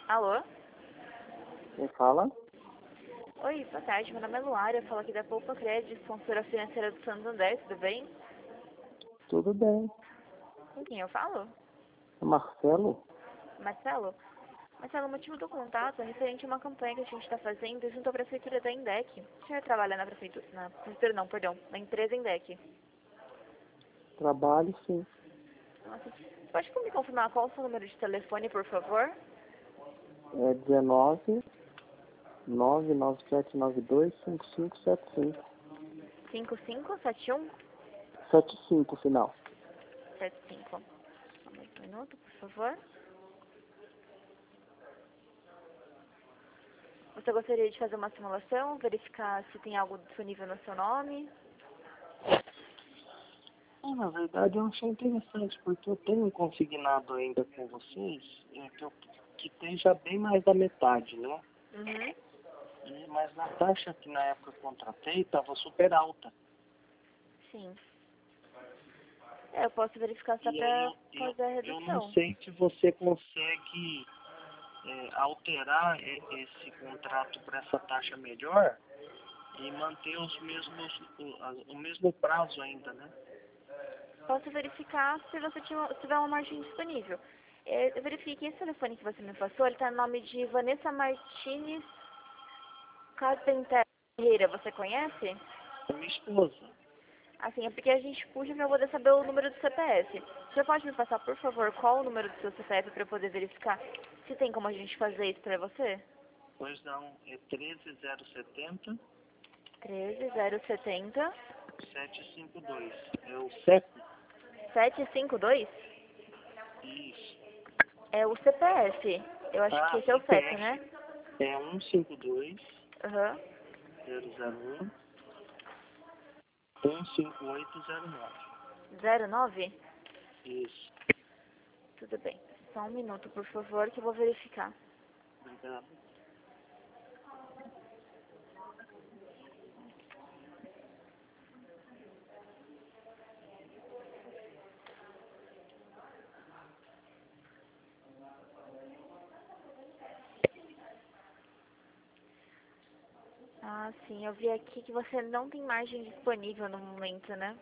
Alô? Quem fala? Oi, boa tarde. Meu nome é Luara. Eu falo aqui da Poupa Crédito, consultora financeira do Santander. Tudo bem? Tudo bem. Com quem eu falo? Marcelo? Marcelo? Marcelo, o motivo do contato é referente a uma campanha que a gente está fazendo junto à prefeitura da Indec. O senhor trabalha na prefeitura... na empresa Indec. Trabalho, sim. Nossa, pode me confirmar qual é o seu número de telefone, por favor? É 19 99792 5575. 5571 75 final. 75. Só mais um minuto, por favor. Você gostaria de fazer uma simulação, verificar se tem algo disponível no seu nome? Na verdade, eu achei interessante, porque eu tenho um consignado ainda com vocês, que esteja bem mais da metade, né? Uhum. Mas na taxa que na época eu contratei, estava super alta. Sim. Eu posso verificar só E aí para fazer a eu não redução. sei se você consegue alterar esse contrato para essa taxa melhor e manter o mesmo prazo ainda, né? Posso verificar se você tiver uma margem disponível. Eu verifiquei esse telefone que você me passou, ele está no nome de Vanessa Martins Carpenter Ferreira. Você conhece? É minha esposa. Assim, é porque a gente puxa para eu poder saber o número do CPF. Você pode me passar, por favor, qual o número do seu CPF para eu poder verificar se tem como a gente fazer isso para você? Pois não, é 13070 13070 752. É o CEP? 752? Isso. É o CPF. Eu acho que esse é o CEP, né? CPF é 152 Aham. 001 15809. 09? Isso. Tudo bem. Só um minuto, por favor, que eu vou verificar. Obrigado. Ah, sim. Eu vi aqui que você não tem margem disponível no momento, né?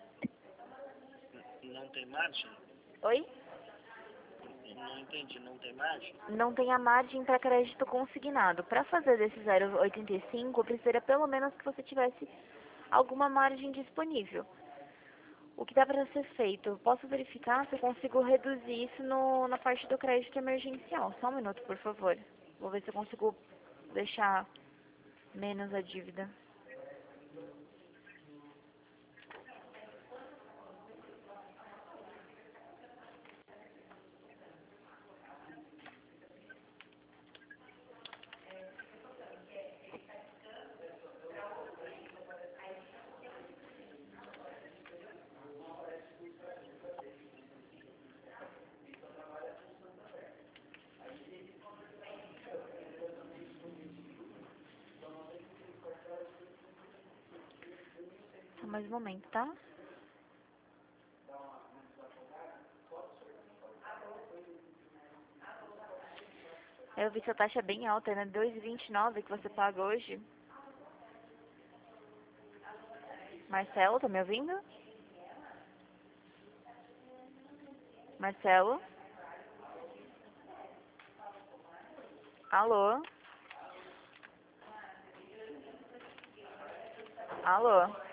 Não tem margem? Oi? Não entendi, não tem margem? Não tem a margem para crédito consignado. Para fazer desse 0,85, eu precisaria pelo menos que você tivesse alguma margem disponível. O que dá para ser feito? Eu posso verificar se eu consigo reduzir isso na parte do crédito emergencial. Só um minuto, por favor. Vou ver se eu consigo deixar menos a dívida. Só mais um momento, tá? Eu vi que a taxa é bem alta, né? 2,29 que você paga hoje. Marcelo, tá me ouvindo? Marcelo? Alô? Alô?